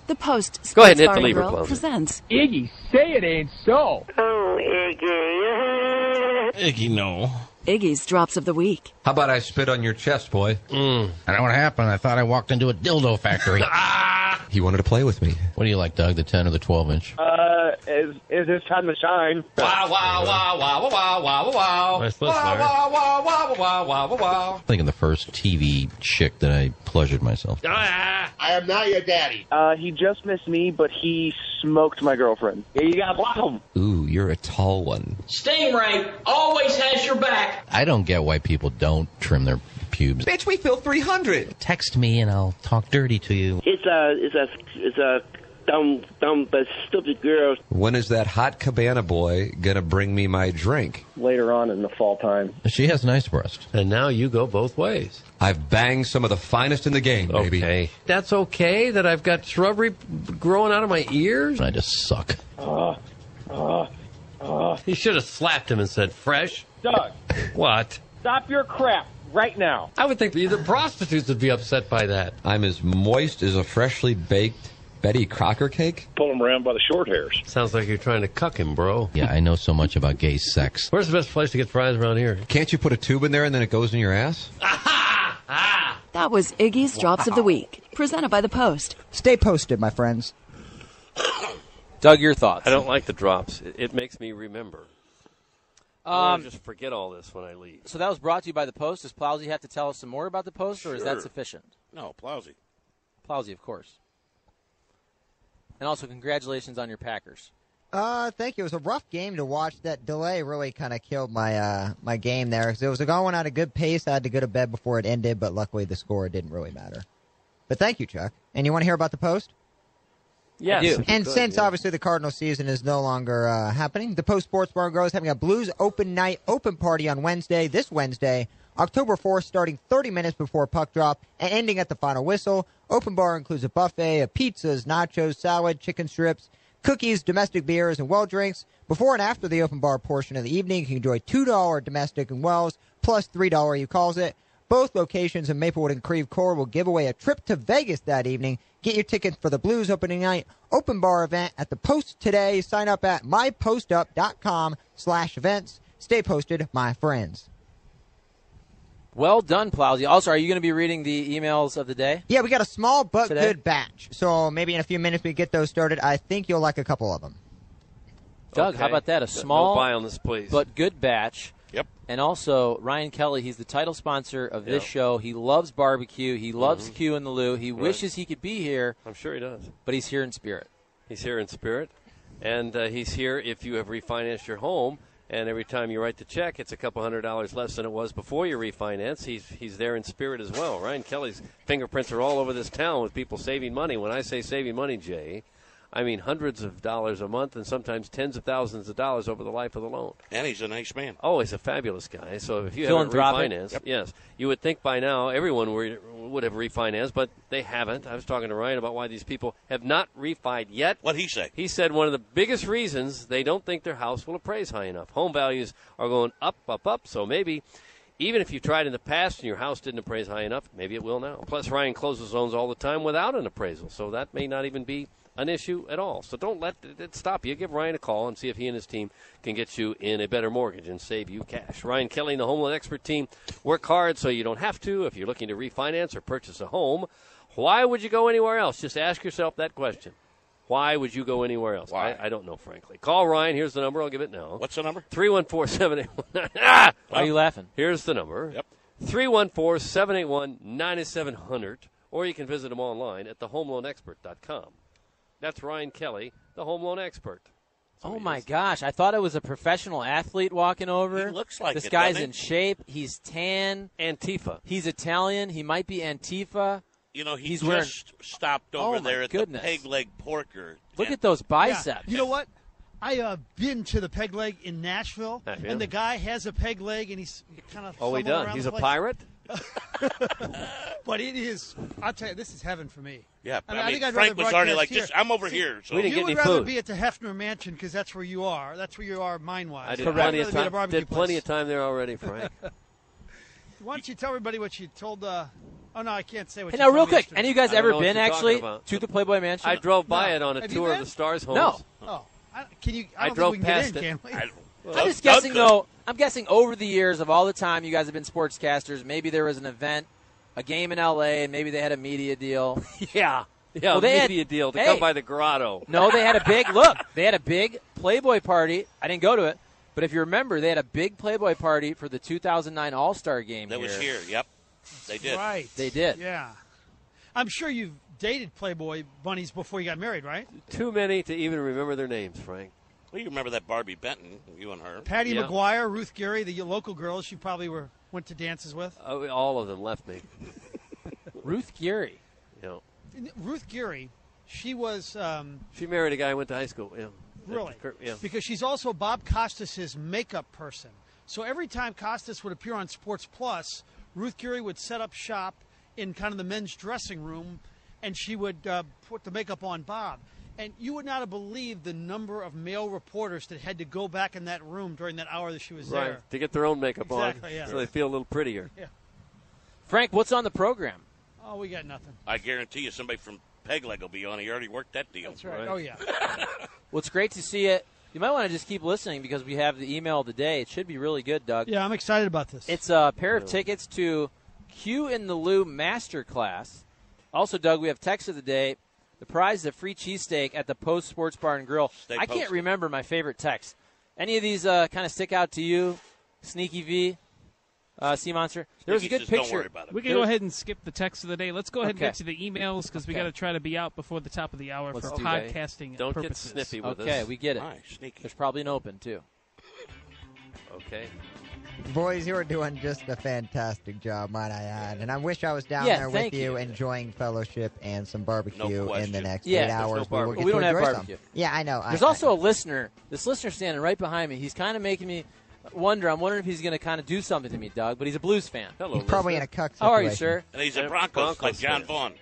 The Post Go ahead and Sports hit Bar the lever, Grill Plowsy. presents Iggy, say it ain't so. Oh, Iggy. Iggy, no. Iggy's Drops of the Week. How about I spit on your chest, boy? Mm. I know what happened. I thought I walked into a dildo factory. He wanted to play with me. What do you like, Doug? The ten or the twelve inch? Uh, is is this time to shine? Wow, wow, wow, wow, wow, wow, wow. Nice list, Wow, Larry. wow, wow, wow, wow, wow, wow, wow. Thinking the first T V chick that I pleasured myself. I am not your daddy. Uh, he just missed me, but he smoked my girlfriend. Yeah, you gotta block him. Ooh, you're a tall one. Stingray always has your back. I don't get why people don't trim their pubes. Bitch, we fill three hundred. Text me and I'll talk dirty to you. It's a, it's a, it's a dumb, dumb, but stupid girl. When is that hot cabana boy gonna bring me my drink? Later on in the fall time. She has nice breasts. And now you go both ways. I've banged some of the finest in the game, baby. Okay. That's okay that I've got shrubbery growing out of my ears? I just suck. Uh, uh, uh. He should have slapped him and said, fresh. Doug, What? stop your crap right now. I would think the prostitutes would be upset by that. I'm as moist as a freshly baked Betty Crocker cake. Pull him around by the short hairs. Sounds like you're trying to cuck him, bro. Yeah, I know so much about gay sex. Where's the best place to get fries around here? Can't you put a tube in there and then it goes in your ass? That was Iggy's Drops of the Week, presented by The Post. Stay posted, my friends. Doug, your thoughts? I don't like the drops. It, it makes me remember. I Um, want to just forget all this when I leave. So that was brought to you by The Post. Does Plowsy have to tell us some more about The Post, or is that Sure. sufficient? No, Plowsy. Plowsy, of course. And also, congratulations on your Packers. Uh, thank you. It was a rough game to watch. That delay really kind of killed my uh my game there. 'Cause it was going at a good pace. I had to go to bed before it ended, but luckily the score didn't really matter. But thank you, Chuck. And you want to hear about the Post? Yes. I do. And Good, since yeah. obviously the Cardinal season is no longer uh, happening, the Post Sports Bar and Grill is having a Blues Open Night open party on Wednesday, this Wednesday, October fourth, starting thirty minutes before puck drop and ending at the final whistle. Open bar includes a buffet of pizzas, nachos, salad, chicken strips, cookies, domestic beers, and well drinks. Before and after the open bar portion of the evening, you can enjoy two dollars domestic and wells, plus three dollars you calls it. Both locations in Maplewood and Creve Coeur will give away a trip to Vegas that evening. Get your tickets for the Blues opening night open bar event at the Post today. Sign up at mypostup.com slash events. Stay posted, my friends. Well done, Plowsy. Also, are you going to be reading the emails of the day? Yeah, we got a small but Today? good batch. So maybe in a few minutes we get those started. I think you'll like a couple of them. Doug, how Okay. about that? A No- small no buy on this, please. but good batch. Yep. And also, Ryan Kelly, he's the title sponsor of this Yeah. show. He loves barbecue. He loves Mhm. Q in the Lou. He Right. wishes he could be here, I'm sure he does. but he's here in spirit. He's here in spirit, and uh, he's here if you have refinanced your home. And every time you write the check, it's a couple hundred dollars less than it was before you refinance. He's he's there in spirit as well. Ryan Kelly's fingerprints are all over this town with people saving money. When I say saving money, Jay, I mean hundreds of dollars a month and sometimes tens of thousands of dollars over the life of the loan. And he's a nice man. Oh, he's a fabulous guy. So if you haven't Philanthropic. refinanced, Yep. yes, you would think by now everyone were, would have refinanced, but they haven't. I was talking to Ryan about why these people have not refied yet. What'd he say? He said one of the biggest reasons they don't think their house will appraise high enough. Home values are going up, up, up, so maybe even if you tried in the past and your house didn't appraise high enough, maybe it will now. Plus, Ryan closes loans all the time without an appraisal, so that may not even be an issue at all. So don't let it stop you. Give Ryan a call and see if he and his team can get you in a better mortgage and save you cash. Ryan Kelly and the Home Loan Expert team work hard so you don't have to. If you're looking to refinance or purchase a home, why would you go anywhere else? Just ask yourself that question. Why would you go anywhere else? Why? I, I don't know, frankly. Call Ryan. Here's the number. I'll give it now. What's the number? three one four, seven eight one Ah! Why are you laughing? Here's the number. Yep. three one four, seven eight one, nine seven zero zero. Or you can visit them online at the home loan expert dot com. That's Ryan Kelly, the home loan expert. That's Oh, who he my is. gosh. I thought it was a professional athlete walking over. He looks like This it, guy's doesn't he? in shape. He's tan. Antifa. He's Italian. He might be Antifa. You know, he He's just wearing- stopped over Oh, my there at goodness. the Peg Leg Porker. Look And at those biceps. Yeah. You know what? I uh been to the Peg Leg in Nashville, Have you? and the guy has a peg leg, and he's kind of Oh, he does. He's a pirate? But it is. I'll tell you, this is heaven for me. Yeah, I I mean, I mean, think I'd Frank rather was already broadcast like, here. just, I'm over See, here. So. We didn't you get would any rather food. be at the Hefner Mansion because that's where you are. That's where you are mind-wise. I did I'd plenty rather of be at a time. barbecue Did plenty place. of time there already, Frank. Why don't you tell everybody what you told uh, Oh, no, I can't say what Hey, you now, told real me quick, yesterday. any of you guys I don't ever know what been you're talking actually about. to the Playboy Mansion? I drove by No. it on a Have you tour of been? the Stars homes. No. Oh, I, can you? I, I don't drove think we can past get in, it. can we? I, I'm Doug- just guessing, Doug though. I'm guessing over the years of all the time you guys have been sportscasters, maybe there was an event, a game in L A, and maybe they had a media deal. Yeah. Yeah, Well, they had- media deal to hey. come by the grotto. No, they had a big look. They had a big Playboy party. I didn't go to it, but if you remember, they had a big Playboy party for the two thousand nine All-Star game. That here. was here. Yep, they did. Right. They did. Yeah. I'm sure you've dated Playboy bunnies before you got married, right? Too many to even remember their names, Frank. Well, you remember that Barbie Benton, you and her. Patty Yeah. McGuire, Ruth Gary, the local girls you probably were went to dances with. Oh, all of them left me. Ruth Geary. You know, Ruth Gary, she was um, she married a guy I went to high school. Yeah. really Yeah. because she's also Bob Costas's makeup person. So every time Costas would appear on Sports Plus, Ruth Gary would set up shop in kind of the men's dressing room, and she would uh, put the makeup on Bob. And you would not have believed the number of male reporters that had to go back in that room during that hour that she was Right. there. To get their own makeup Exactly, on, yeah. so they feel a little prettier. Yeah. Frank, what's on the program? Oh, we got nothing. I guarantee you somebody from Peg Leg will be on. He already worked that deal. That's right. Oh, yeah. Well, it's great to see it. You might want to just keep listening because we have the email of the day. It should be really good, Doug. Yeah, I'm excited about this. It's a pair of tickets to Q in the Lou Masterclass. Also, Doug, we have text of the day. The prize is a free cheesesteak at the Post Sports Bar and Grill. Stay I can't posted. remember my favorite text. Any of these uh, kind of stick out to you, Sneaky V, uh, Sea Monster? There was a Sneaky good says, "Don't picture. worry about it." We can There- go ahead and skip the text of the day. Let's go ahead Okay. and get to the emails because we Okay. got to try to be out before the top of the hour Let's for do that. podcasting Don't get purposes. snippy with Okay, us. we get it. All right, sneaky. There's probably an open, too. Okay. Boys, you are doing just a fantastic job, might I add. And I wish I was down Yeah, there with thank you, you. enjoying fellowship and some barbecue in the question. next Yeah, eight there's no hours. We will barbecue. get We to don't have enjoy barbecue. Some. Yeah, I know. There's I, also a listener. This listener standing right behind me. He's kind of making me wonder. I'm wondering if he's going to kind of do something to me, Doug, but he's a Blues fan. Hello, He's probably in listener. a cuck situation. How are you, sir? And he's a Yeah, Broncos, Broncos like John fan. Vaughn.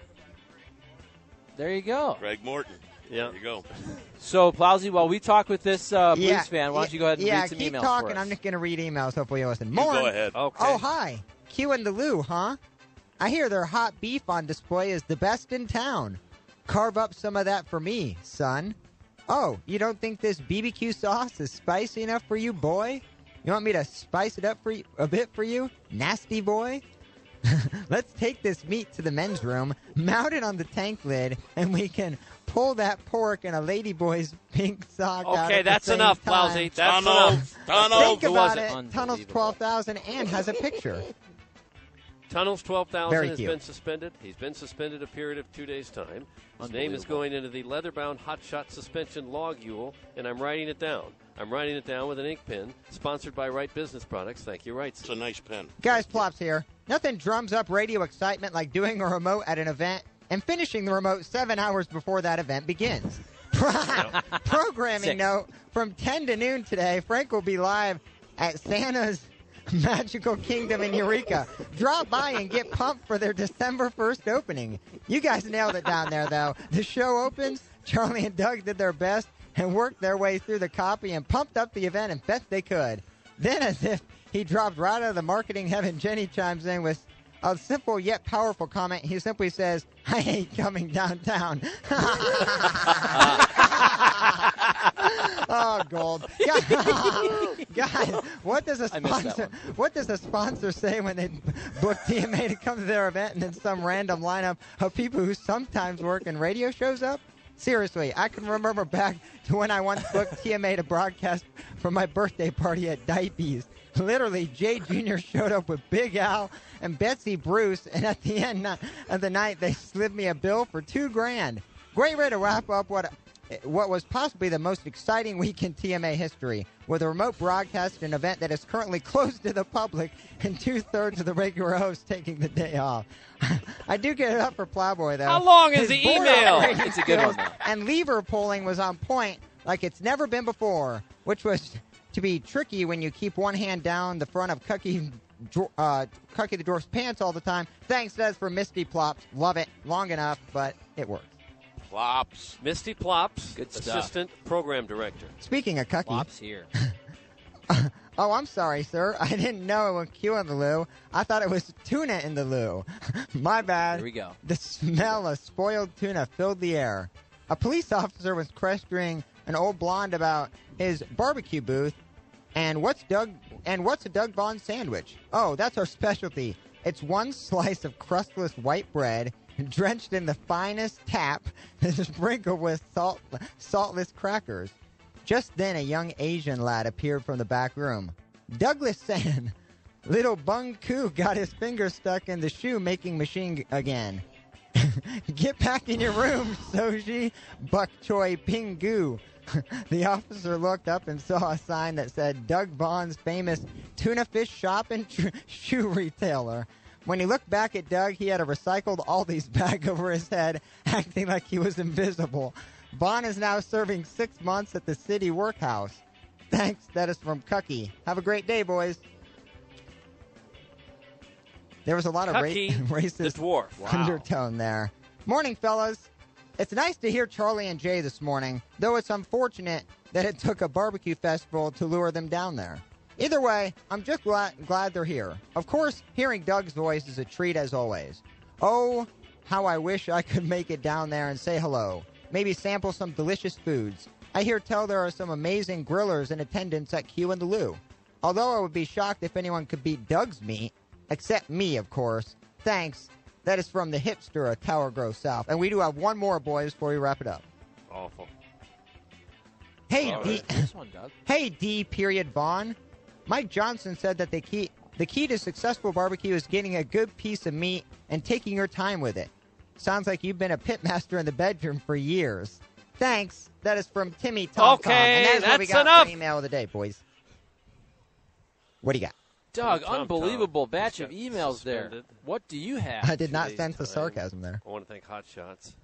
There you go. Greg Morton. Yeah. There you go. So, Plowsy, while we talk with this uh, Blues Yeah, fan, why don't you go ahead and yeah, read some keep emails talking. for us? I'm just going to read emails. Hopefully you'll listen. You More. go ahead. Okay. Oh, hi. Q and the Lou, huh? I hear their hot beef on display is the best in town. Carve up some of that for me, son. Oh, you don't think this B B Q sauce is spicy enough for you, boy? You want me to spice it up for you, a bit for you, nasty boy? Let's take this meat to the men's room, mount it on the tank lid, and we can pull that pork in a ladyboy's pink sock out Okay, at the that's same enough, time. Lousy. That's Tunnel. enough. Tunnel. Think Who about was it? it. Tunnel's Unbelievable. twelve thousand and has a picture. Tunnels twelve thousand Very has cute. been suspended. He's been suspended a period of two days' time. His name is Unbelievable. going into the leather-bound hotshot suspension logule, and I'm writing it down. I'm writing it down with an ink pen, sponsored by Wright Business Products. Thank you, Wright. It's a nice pen. Guys, Plops here. Nothing drums up radio excitement like doing a remote at an event and finishing the remote seven hours before that event begins. Programming Six. note, from ten to noon today, Frank will be live at Santa's Magical Kingdom in Eureka. Drop by and get pumped for their December first opening. You guys nailed it down there, though. The show opens. Charlie and Doug did their best and worked their way through the copy and pumped up the event and best they could. Then, as if he dropped right out of the marketing heaven, Jenny chimes in with a simple yet powerful comment. He simply says, I hate coming downtown. Oh, gold. Guys, what does a I missed that sponsor one. what does a sponsor say when they book T M A to come to their event and then some random lineup of people who sometimes work in radio shows up? Seriously, I can remember back to when I once booked T M A to broadcast for my birthday party at Dipe's. Literally, Jay Junior showed up with Big Al and Betsy Bruce, and at the end of the night, they slid me a bill for two grand. Great way to wrap up what what was possibly the most exciting week in T M A history, with a remote broadcast, an event that is currently closed to the public, and two-thirds of the regular hosts taking the day off. I do get it up for Plowboy, though. How long is His the board email? operating It's a good one, skills though. And lever pulling was on point like it's never been before, which was to be tricky when you keep one hand down the front of Cucky, uh, Cucky the Dwarf's pants all the time. Thanks, Des, for Misty Plops. Love it. Long enough, but it works. Plops. Misty Plops, Good stuff. assistant program director. Speaking of Cucky, Flops here. Oh, I'm sorry, sir. I didn't know it was Q in the loo. I thought it was tuna in the loo. My bad. Here we go. The smell of spoiled tuna filled the air. A police officer was questioning an old blonde about his barbecue booth. And what's Doug? And what's a Doug Vaughn sandwich? Oh, that's our specialty. It's one slice of crustless white bread drenched in the finest tap and sprinkled with salt, saltless crackers. Just then, a young Asian lad appeared from the back room. Douglas San, little Bung Koo got his finger stuck in the shoe-making machine again. Get back in your room, Soji, Buk Choi Pingu. The officer looked up and saw a sign that said Doug Vaughn's famous tuna fish shop and tr- shoe retailer. When he looked back at Doug, he had a recycled Aldi's bag over his head, acting like he was invisible. Vaughn is now serving six months at the city workhouse. Thanks. That is from Cucky. Have a great day, boys. There was a lot of ra- Cucky, racist the dwarf. Wow. undertone there. Morning, fellas. It's nice to hear Charlie and Jay this morning, though it's unfortunate that it took a barbecue festival to lure them down there. Either way, I'm just glad, glad they're here. Of course, hearing Doug's voice is a treat as always. Oh, how I wish I could make it down there and say hello. Maybe sample some delicious foods. I hear tell there are some amazing grillers in attendance at Q in the Lou. Although I would be shocked if anyone could beat Doug's meat, except me, of course. Thanks. That is from the hipster of Tower Grove South. And we do have one more, boys, before we wrap it up. Awful. Hey, All D. right. This one, Doug. Hey, D. Period Vaughn. Mike Johnson said that the key the key to successful barbecue is getting a good piece of meat and taking your time with it. Sounds like you've been a pitmaster in the bedroom for years. Thanks. That is from Timmy Tom. Okay, and that is what we that's got enough. for the email of the day, boys. What do you got? Doug, Tom, unbelievable Tom. batch He's of got emails there. suspended. What do you have? I did not Today's sense the time. sarcasm there. I want to thank Hot Shots.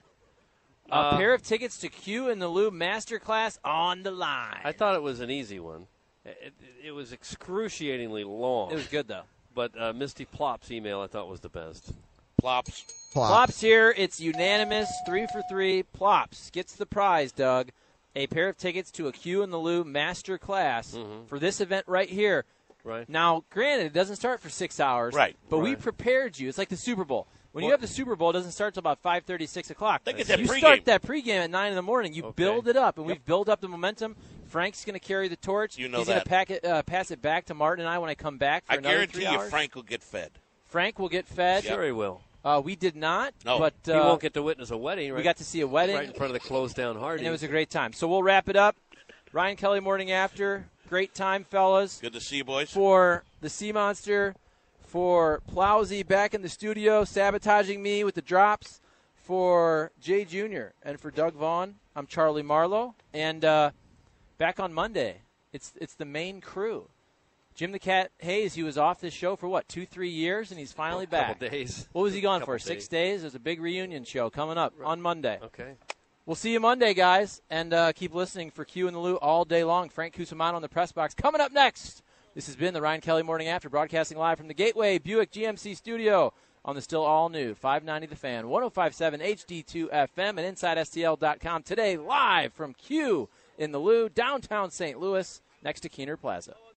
A Uh, pair of tickets to Q in the Lou Masterclass on the line. I thought it was an easy one. It, it, it was excruciatingly long. It was good, though. But uh, Misty Plop's email I thought was the best. Plops. Plop. Plops here. It's unanimous. Three for three. Plops gets the prize, Doug. A pair of tickets to a Q in the Lou Master Class Mhm. for this event right here. Right. Now, granted, it doesn't start for six hours. Right. But we Right. prepared you. It's like the Super Bowl. When you Well- have the Super Bowl, it doesn't start until about five thirty, six o'clock. They get that you pregame. start that pregame at nine in the morning. You Okay. build it up, and Yep. we've built up the momentum. Frank's going to carry the torch. You know He's going that. to pack it, uh, pass it back to Martin and I when I come back for I another guarantee three you hours. Frank will get fed. Frank will get fed. Sure he will. Uh, we did not, No. but uh, He won't get to witness a wedding, right? we got to see a wedding, right in front of the closed-down Hardy. and it was a great time. So we'll wrap it up. Ryan Kelly, morning after. Great time, fellas. Good to see you, boys. For the Sea Monster, for Plowsy back in the studio sabotaging me with the drops, for Jay Junior and for Doug Vaughn, I'm Charlie Marlowe, and uh, back on Monday, it's it's the main crew. Jim the Cat Hayes, he was off this show for what, two, three years, and he's finally A couple back. days. What was he gone Couple for? Six days. days? There's a big reunion show coming up on Monday. Okay. We'll see you Monday, guys, and uh, keep listening for Q in the Lou all day long. Frank Cusimano in the press box coming up next. This has been the Ryan Kelly Morning After, broadcasting live from the Gateway Buick G M C studio on the still all-new five ninety The Fan, one oh five point seven H D two F M, and Inside S T L dot com. Today, live from Q in the Lou, downtown Saint Louis, next to Keener Plaza.